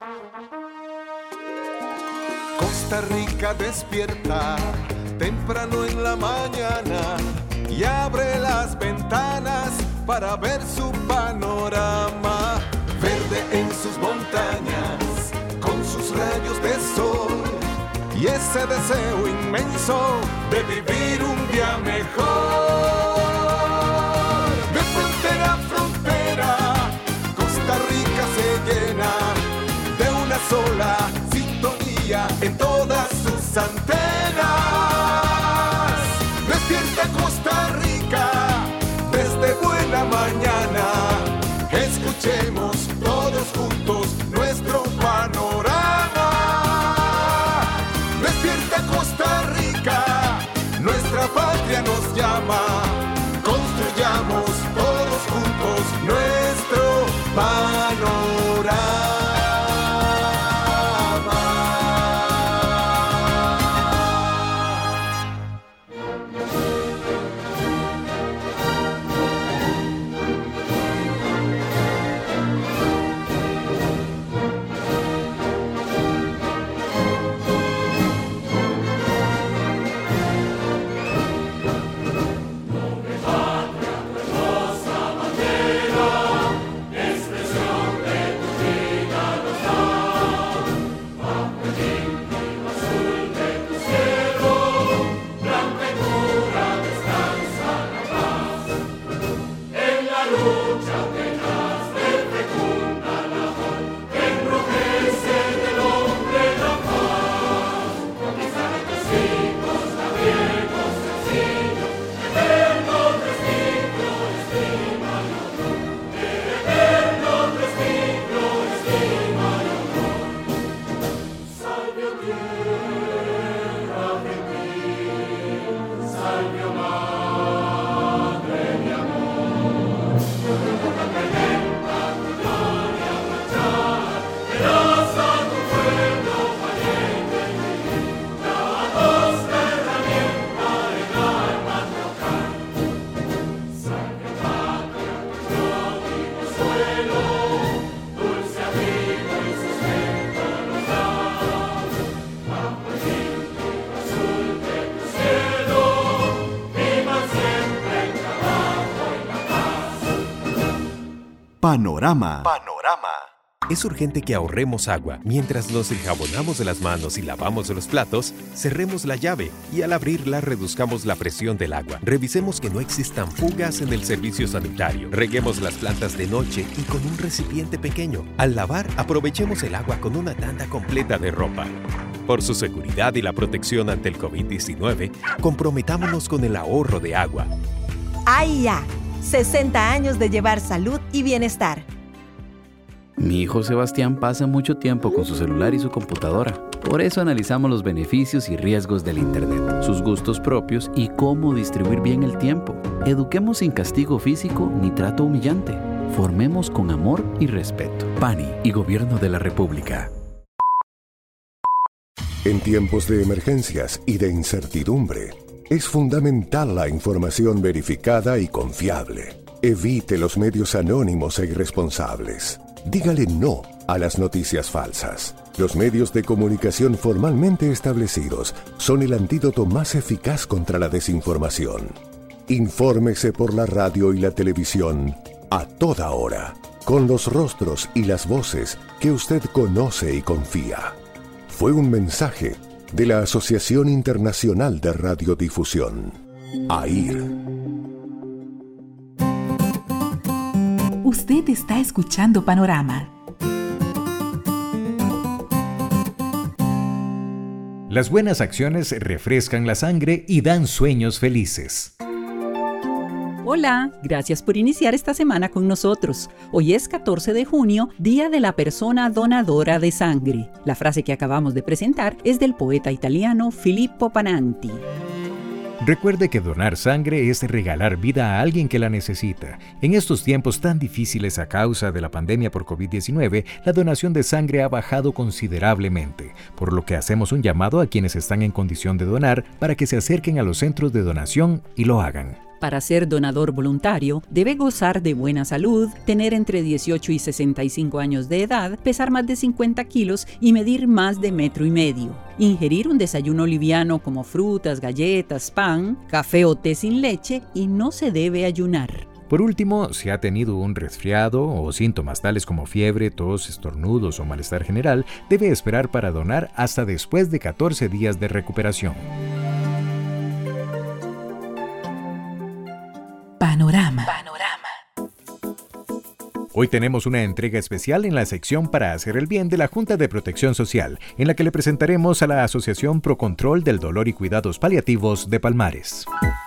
Costa Rica despierta temprano en la mañana y abre las ventanas para ver su panorama. Verde en sus montañas, con sus rayos de sol y ese deseo inmenso de vivir un día mejor. De frontera a frontera, Costa Rica se llena de una sola sintonía en todas sus antenas. Despierta Costa Rica desde buena mañana. Escuchemos todos juntos nuestro panorama. Despierta Costa Rica, nuestra patria nos llama. Construyamos todos juntos nuestro panorama. Panorama. Es urgente que ahorremos agua. Mientras nos enjabonamos de las manos y lavamos los platos, cerremos la llave y al abrirla reduzcamos la presión del agua. Revisemos que no existan fugas en el servicio sanitario. Reguemos las plantas de noche y con un recipiente pequeño. Al lavar, aprovechemos el agua con una tanda completa de ropa. Por su seguridad y la protección ante el COVID-19, comprometámonos con el ahorro de agua. AIA, 60 años de llevar salud y bienestar. Mi hijo Sebastián pasa mucho tiempo con su celular y su computadora. Por eso analizamos los beneficios y riesgos del Internet, sus gustos propios y cómo distribuir bien el tiempo. Eduquemos sin castigo físico ni trato humillante. Formemos con amor y respeto. PANI y Gobierno de la República. En tiempos de emergencias y de incertidumbre, es fundamental la información verificada y confiable. Evite los medios anónimos e irresponsables. Dígale no a las noticias falsas. Los medios de comunicación formalmente establecidos son el antídoto más eficaz contra la desinformación. Infórmese por la radio y la televisión a toda hora, con los rostros y las voces que usted conoce y confía. Fue un mensaje de la Asociación Internacional de Radiodifusión, AIR. Usted está escuchando Panorama. Las buenas acciones refrescan la sangre y dan sueños felices. Hola, gracias por iniciar esta semana con nosotros. Hoy es 14 de junio, Día de la Persona Donadora de Sangre. La frase que acabamos de presentar es del poeta italiano Filippo Pananti. Recuerde que donar sangre es regalar vida a alguien que la necesita. En estos tiempos tan difíciles a causa de la pandemia por COVID-19, la donación de sangre ha bajado considerablemente, por lo que hacemos un llamado a quienes están en condición de donar para que se acerquen a los centros de donación y lo hagan. Para ser donador voluntario, debe gozar de buena salud, tener entre 18 y 65 años de edad, pesar más de 50 kilos y medir más de 1,5 metros. Ingerir un desayuno liviano como frutas, galletas, pan, café o té sin leche y no se debe ayunar. Por último, si ha tenido un resfriado o síntomas tales como fiebre, tos, estornudos o malestar general, debe esperar para donar hasta después de 14 días de recuperación. Panorama. Hoy tenemos una entrega especial en la sección Para hacer el bien de la Junta de Protección Social, en la que le presentaremos a la Asociación Pro Control del Dolor y Cuidados Paliativos de Palmares.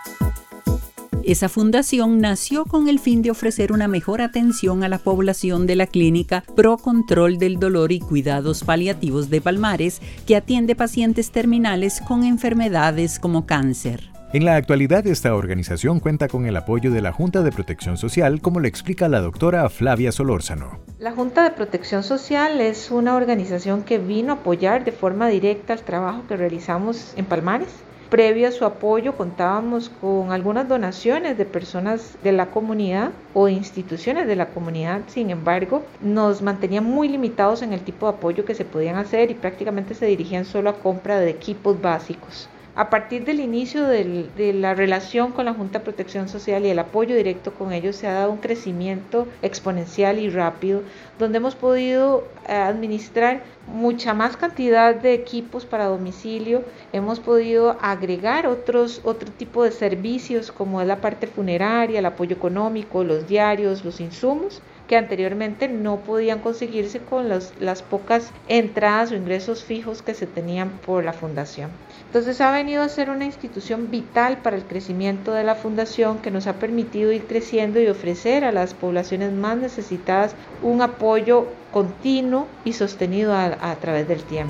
Esa fundación nació con el fin de ofrecer una mejor atención a la población de la clínica Pro Control del Dolor y Cuidados Paliativos de Palmares, que atiende pacientes terminales con enfermedades como cáncer. En la actualidad, esta organización cuenta con el apoyo de la Junta de Protección Social, como le explica la doctora Flavia Solórzano. La Junta de Protección Social es una organización que vino a apoyar de forma directa el trabajo que realizamos en Palmares. Previo a su apoyo contábamos con algunas donaciones de personas de la comunidad o instituciones de la comunidad. Sin embargo, nos mantenían muy limitados en el tipo de apoyo que se podían hacer y prácticamente se dirigían solo a compra de equipos básicos. A partir del inicio de la relación con la Junta de Protección Social y el apoyo directo con ellos, se ha dado un crecimiento exponencial y rápido, donde hemos podido administrar mucha más cantidad de equipos para domicilio. Hemos podido agregar otro tipo de servicios, como es la parte funeraria, el apoyo económico, los diarios, los insumos, que anteriormente no podían conseguirse con las pocas entradas o ingresos fijos que se tenían por la fundación. Entonces ha venido a ser una institución vital para el crecimiento de la fundación, que nos ha permitido ir creciendo y ofrecer a las poblaciones más necesitadas un apoyo continuo y sostenido a través del tiempo.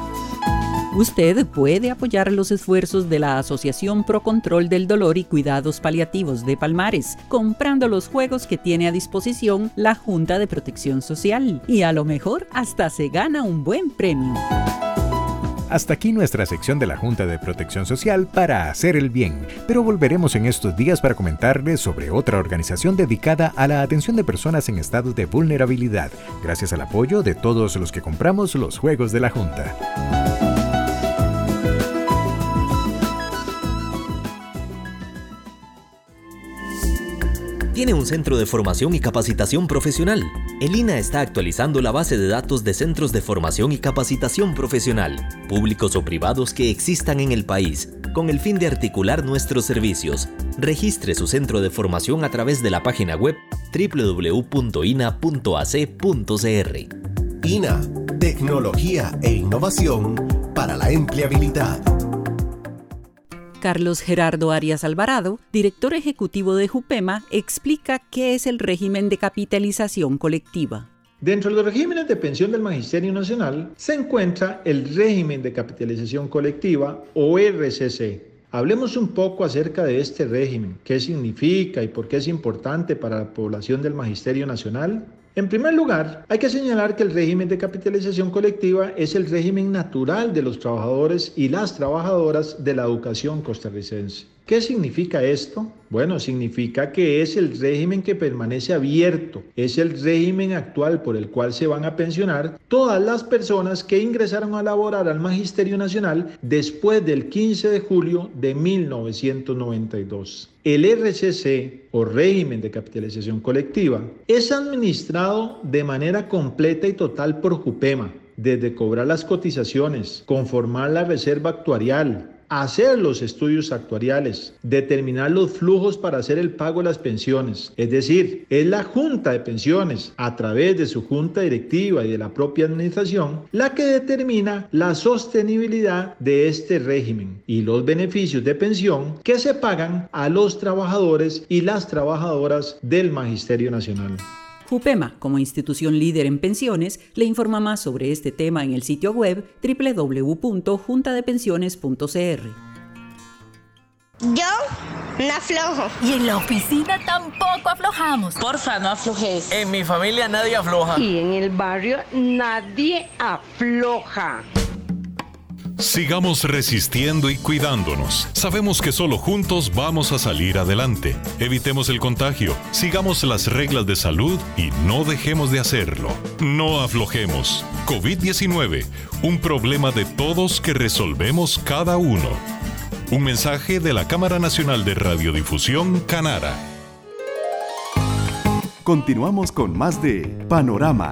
Usted puede apoyar los esfuerzos de la Asociación Pro Control del Dolor y Cuidados Paliativos de Palmares, comprando los juegos que tiene a disposición la Junta de Protección Social. Y a lo mejor hasta se gana un buen premio. Hasta aquí nuestra sección de la Junta de Protección Social Para hacer el bien, pero volveremos en estos días para comentarles sobre otra organización dedicada a la atención de personas en estado de vulnerabilidad, gracias al apoyo de todos los que compramos los juegos de la Junta. Tiene un centro de formación y capacitación profesional. El INAH está actualizando la base de datos de centros de formación y capacitación profesional, públicos o privados que existan en el país, con el fin de articular nuestros servicios. Registre su centro de formación a través de la página web www.ina.ac.cr. INAH, tecnología e innovación para la empleabilidad. Carlos Gerardo Arias Alvarado, director ejecutivo de JUPEMA, explica qué es el régimen de capitalización colectiva. Dentro de los regímenes de pensión del Magisterio Nacional se encuentra el régimen de capitalización colectiva o RCC. Hablemos un poco acerca de este régimen, qué significa y por qué es importante para la población del Magisterio Nacional. En primer lugar, hay que señalar que el régimen de capitalización colectiva es el régimen natural de los trabajadores y las trabajadoras de la educación costarricense. ¿Qué significa esto? Bueno, significa que es el régimen que permanece abierto, es el régimen actual por el cual se van a pensionar todas las personas que ingresaron a laborar al Magisterio Nacional después del 15 de julio de 1992. El RCC, o régimen de capitalización colectiva, es administrado de manera completa y total por JUPEMA, desde cobrar las cotizaciones, conformar la reserva actuarial, hacer los estudios actuariales, determinar los flujos para hacer el pago de las pensiones. Es decir, es la Junta de Pensiones, a través de su junta directiva y de la propia administración, la que determina la sostenibilidad de este régimen y los beneficios de pensión que se pagan a los trabajadores y las trabajadoras del Magisterio Nacional. JUPEMA, como institución líder en pensiones, le informa más sobre este tema en el sitio web www.juntadepensiones.cr. Yo no aflojo. Y en la oficina tampoco aflojamos. Porfa, no aflojes. En mi familia nadie afloja. Y en el barrio nadie afloja. Sigamos resistiendo y cuidándonos. Sabemos que solo juntos vamos a salir adelante. Evitemos el contagio, sigamos las reglas de salud y no dejemos de hacerlo. No aflojemos. COVID-19, un problema de todos que resolvemos cada uno. Un mensaje de la Cámara Nacional de Radiodifusión, Canara. Continuamos con más de Panorama.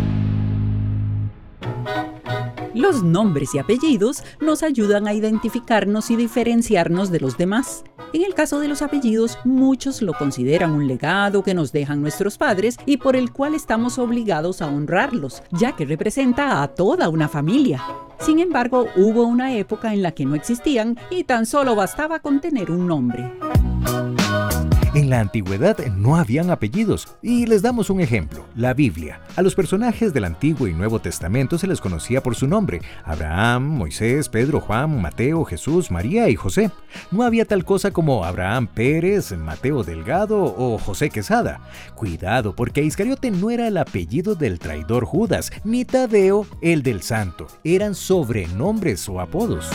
Los nombres y apellidos nos ayudan a identificarnos y diferenciarnos de los demás. En el caso de los apellidos, muchos lo consideran un legado que nos dejan nuestros padres y por el cual estamos obligados a honrarlos, ya que representa a toda una familia. Sin embargo, hubo una época en la que no existían y tan solo bastaba con tener un nombre. En la antigüedad no habían apellidos, y les damos un ejemplo, la Biblia. A los personajes del Antiguo y Nuevo Testamento se les conocía por su nombre: Abraham, Moisés, Pedro, Juan, Mateo, Jesús, María y José. No había tal cosa como Abraham Pérez, Mateo Delgado o José Quesada. Cuidado, porque Iscariote no era el apellido del traidor Judas, ni Tadeo el del santo. Eran sobrenombres o apodos.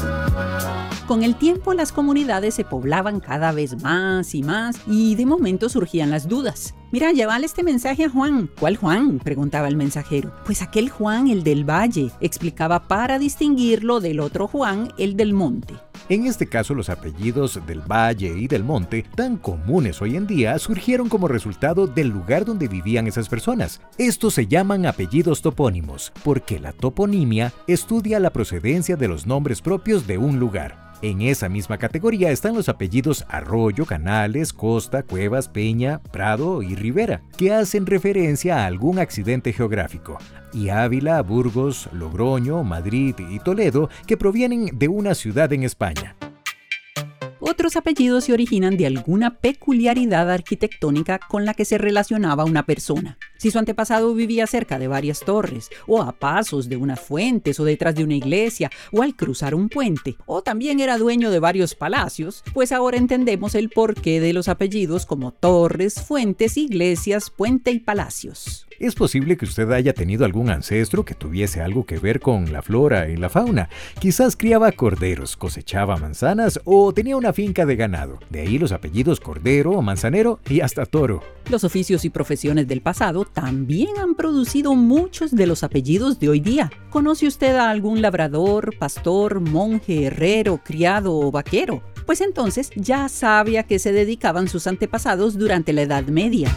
Con el tiempo las comunidades se poblaban cada vez más y más y de momento surgían las dudas. Mira, llévale este mensaje a Juan. ¿Cuál Juan?, preguntaba el mensajero. Pues aquel Juan, el del valle, explicaba para distinguirlo del otro Juan, el del monte. En este caso, los apellidos del valle y del monte, tan comunes hoy en día, surgieron como resultado del lugar donde vivían esas personas. Estos se llaman apellidos topónimos, porque la toponimia estudia la procedencia de los nombres propios de un lugar. En esa misma categoría están los apellidos Arroyo, Canales, Costa, Cuevas, Peña, Prado y Rivera, que hacen referencia a algún accidente geográfico. Y Ávila, Burgos, Logroño, Madrid y Toledo, que provienen de una ciudad en España. Otros apellidos se originan de alguna peculiaridad arquitectónica con la que se relacionaba una persona. Si su antepasado vivía cerca de varias torres, o a pasos de unas fuentes, o detrás de una iglesia, o al cruzar un puente, o también era dueño de varios palacios, pues ahora entendemos el porqué de los apellidos como torres, fuentes, iglesias, puente y palacios. Es posible que usted haya tenido algún ancestro que tuviese algo que ver con la flora y la fauna. Quizás criaba corderos, cosechaba manzanas o tenía una finca de ganado. De ahí los apellidos Cordero, Manzanero y hasta Toro. Los oficios y profesiones del pasado también han producido muchos de los apellidos de hoy día. ¿Conoce usted a algún labrador, pastor, monje, herrero, criado o vaquero? Pues entonces ya sabe a qué se dedicaban sus antepasados durante la Edad Media.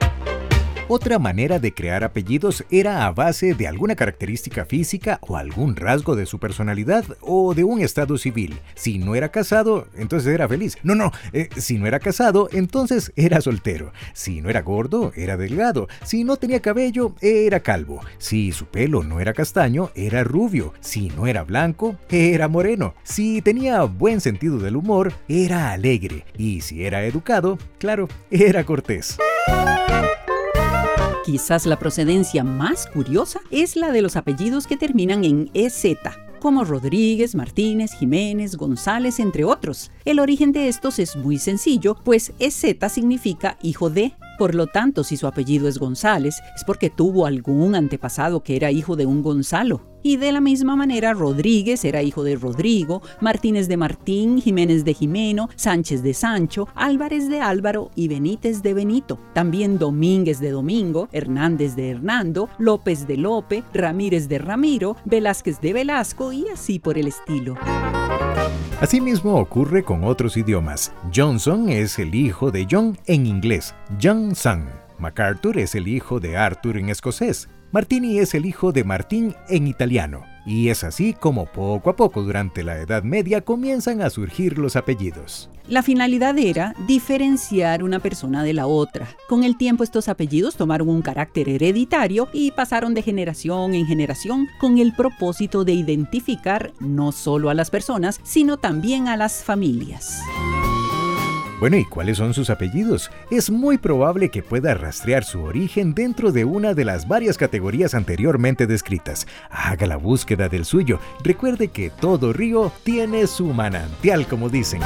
Otra manera de crear apellidos era a base de alguna característica física o algún rasgo de su personalidad o de un estado civil. Si no era casado, entonces era feliz. Si no era casado, entonces era soltero. Si no era gordo, era delgado. Si no tenía cabello, era calvo. Si su pelo no era castaño, era rubio. Si no era blanco, era moreno. Si tenía buen sentido del humor, era alegre. Y si era educado, claro, era cortés. Quizás la procedencia más curiosa es la de los apellidos que terminan en EZ, como Rodríguez, Martínez, Jiménez, González, entre otros. El origen de estos es muy sencillo, pues EZ significa hijo de. Por lo tanto, si su apellido es González, es porque tuvo algún antepasado que era hijo de un Gonzalo. Y de la misma manera, Rodríguez era hijo de Rodrigo, Martínez de Martín, Jiménez de Jimeno, Sánchez de Sancho, Álvarez de Álvaro y Benítez de Benito. También Domínguez de Domingo, Hernández de Hernando, López de Lope, Ramírez de Ramiro, Velázquez de Velasco y así por el estilo. Asimismo ocurre con otros idiomas. Johnson es el hijo de John en inglés, Johnson. MacArthur es el hijo de Arthur en escocés. Martini es el hijo de Martín en italiano. Y es así como poco a poco durante la Edad Media comienzan a surgir los apellidos. La finalidad era diferenciar una persona de la otra. Con el tiempo estos apellidos tomaron un carácter hereditario y pasaron de generación en generación con el propósito de identificar no solo a las personas, sino también a las familias. Bueno, ¿y cuáles son sus apellidos? Es muy probable que pueda rastrear su origen dentro de una de las varias categorías anteriormente descritas. Haga la búsqueda del suyo. Recuerde que todo río tiene su manantial, como dicen.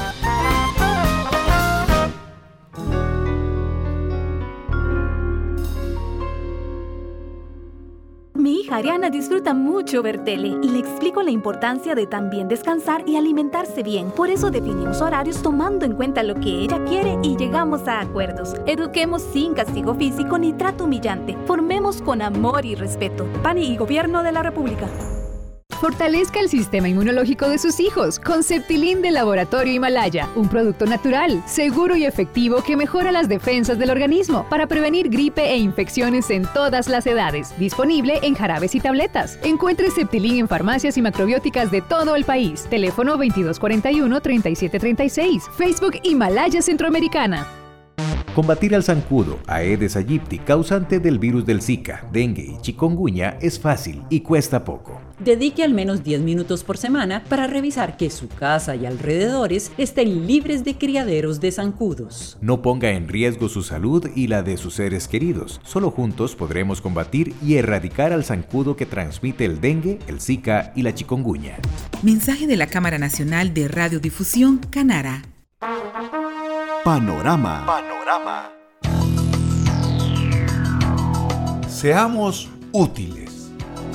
Mi hija hija Ariana disfruta mucho ver tele y le explico la importancia de también descansar y alimentarse bien. Por eso definimos horarios tomando en cuenta lo que ella quiere y llegamos a acuerdos. Eduquemos sin castigo físico ni trato humillante. Formemos con amor y respeto. PANI y Gobierno de la República. Fortalezca el sistema inmunológico de sus hijos con Septilin de Laboratorio Himalaya, un producto natural, seguro y efectivo que mejora las defensas del organismo para prevenir gripe e infecciones en todas las edades. Disponible en jarabes y tabletas. Encuentre Septilin en farmacias y macrobióticas de todo el país. Teléfono 2241-3736. Facebook Himalaya Centroamericana. Combatir al zancudo, Aedes aegypti, causante del virus del Zika, dengue y chikungunya, es fácil y cuesta poco. Dedique al menos 10 minutos por semana para revisar que su casa y alrededores estén libres de criaderos de zancudos. No ponga en riesgo su salud y la de sus seres queridos. Solo juntos podremos combatir y erradicar al zancudo que transmite el dengue, el Zika y la chikungunya. Mensaje de la Cámara Nacional de Radiodifusión, Canara. Panorama. Seamos útiles.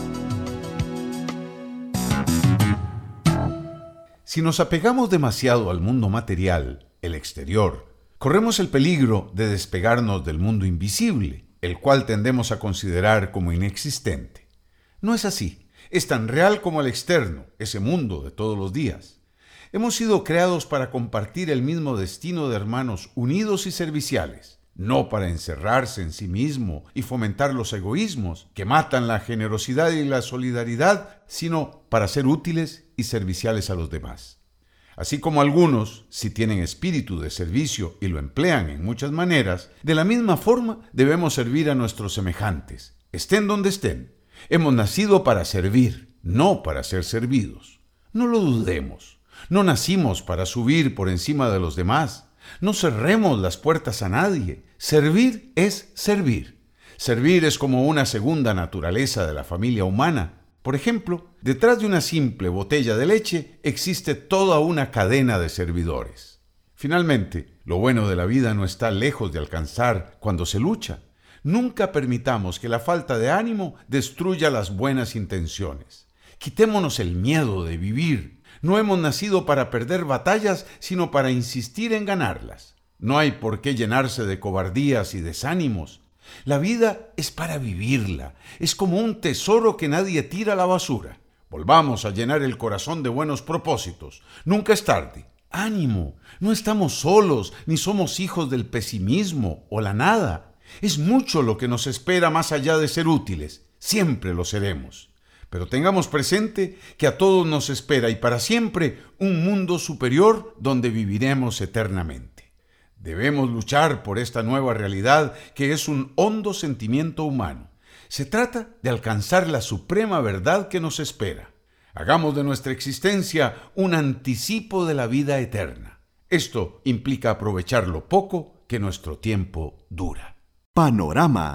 Si nos apegamos demasiado al mundo material, el exterior, corremos el peligro de despegarnos del mundo invisible, el cual tendemos a considerar como inexistente. No es así, es tan real como el externo, ese mundo de todos los días. Hemos sido creados para compartir el mismo destino de hermanos unidos y serviciales, no para encerrarse en sí mismo y fomentar los egoísmos que matan la generosidad y la solidaridad, sino para ser útiles y serviciales a los demás. Así como algunos, si tienen espíritu de servicio y lo emplean en muchas maneras, de la misma forma debemos servir a nuestros semejantes, estén donde estén. Hemos nacido para servir, no para ser servidos. No lo dudemos. No nacimos para subir por encima de los demás. No cerremos las puertas a nadie. Servir es servir. Servir es como una segunda naturaleza de la familia humana. Por ejemplo, detrás de una simple botella de leche existe toda una cadena de servidores. Finalmente, lo bueno de la vida no está lejos de alcanzar cuando se lucha. Nunca permitamos que la falta de ánimo destruya las buenas intenciones. Quitémonos el miedo de vivir. No hemos nacido para perder batallas, sino para insistir en ganarlas. No hay por qué llenarse de cobardías y desánimos. La vida es para vivirla. Es como un tesoro que nadie tira a la basura. Volvamos a llenar el corazón de buenos propósitos. Nunca es tarde. ¡Ánimo! No estamos solos, ni somos hijos del pesimismo o la nada. Es mucho lo que nos espera más allá de ser útiles. Siempre lo seremos. Pero tengamos presente que a todos nos espera y para siempre un mundo superior donde viviremos eternamente. Debemos luchar por esta nueva realidad que es un hondo sentimiento humano. Se trata de alcanzar la suprema verdad que nos espera. Hagamos de nuestra existencia un anticipo de la vida eterna. Esto implica aprovechar lo poco que nuestro tiempo dura. Panorama.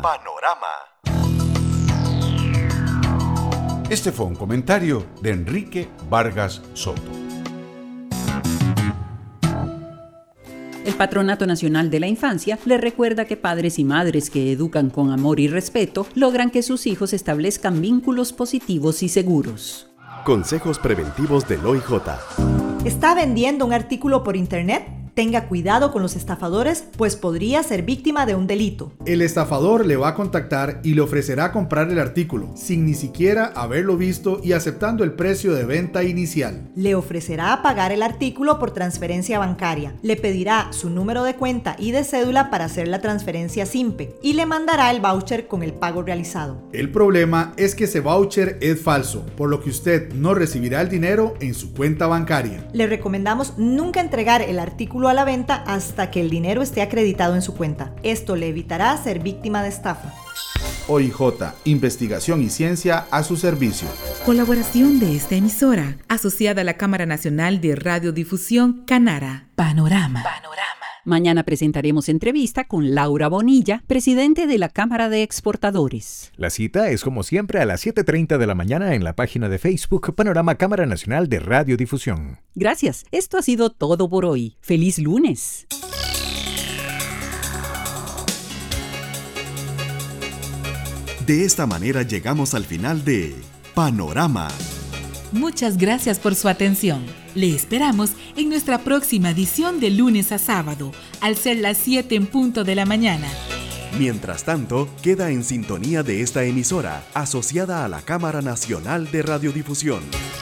Este fue un comentario de Enrique Vargas Soto. El Patronato Nacional de la Infancia le recuerda que padres y madres que educan con amor y respeto logran que sus hijos establezcan vínculos positivos y seguros. Consejos preventivos del OIJ. ¿Está vendiendo un artículo por internet? Tenga cuidado con los estafadores, pues podría ser víctima de un delito. El estafador le va a contactar y le ofrecerá comprar el artículo, sin ni siquiera haberlo visto y aceptando el precio de venta inicial. Le ofrecerá pagar el artículo por transferencia bancaria. Le pedirá su número de cuenta y de cédula para hacer la transferencia SIMPE y le mandará el voucher con el pago realizado. El problema es que ese voucher es falso, por lo que usted no recibirá el dinero en su cuenta bancaria. Le recomendamos nunca entregar el artículo a la venta hasta que el dinero esté acreditado en su cuenta. Esto le evitará ser víctima de estafa. OIJ, investigación y ciencia a su servicio. Colaboración de esta emisora, asociada a la Cámara Nacional de Radiodifusión, Canara. Panorama. Mañana presentaremos entrevista con Laura Bonilla, presidente de la Cámara de Exportadores. La cita es como siempre a las 7:30 de la mañana en la página de Facebook Panorama Cámara Nacional de Radiodifusión. Gracias, esto ha sido todo por hoy. ¡Feliz lunes! De esta manera llegamos al final de Panorama. Muchas gracias por su atención. Le esperamos en nuestra próxima edición de lunes a sábado, al ser las 7 en punto de la mañana. Mientras tanto, queda en sintonía de esta emisora, asociada a la Cámara Nacional de Radiodifusión.